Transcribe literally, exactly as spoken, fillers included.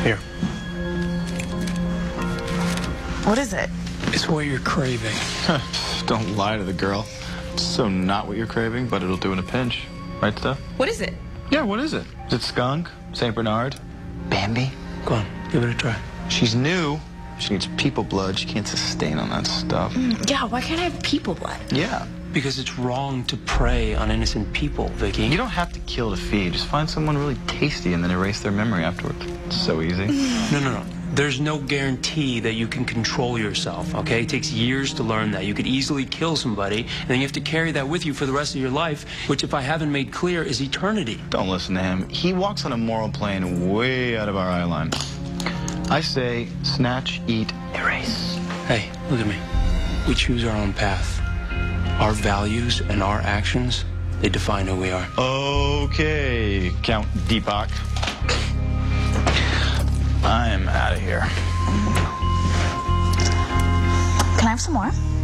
Here. What is it? It's what you're craving. Don't lie to the girl. It's so not what you're craving, but it'll do in a pinch. Right, Steph? What is it? Yeah, what is it? Is it skunk? Saint Bernard? Bambi? Go on, give it a try. She's new. She needs people blood. She can't sustain on that stuff. Mm, yeah, why can't I have people blood? Yeah. Because it's wrong to prey on innocent people, Vicky. You don't have to kill to feed. Just find someone really tasty and then erase their memory afterwards. It's so easy. No, no, no. There's no guarantee that you can control yourself, okay? It takes years to learn that. You could easily kill somebody, and then you have to carry that with you for the rest of your life, which, if I haven't made clear, is eternity. Don't listen to him. He walks on a moral plane way out of our eye line. I say, snatch, eat, erase. Hey, look at me. We choose our own path. Our values and our actions, they define who we are. Okay, Count Deepak. I'm out of here. Can I have some more?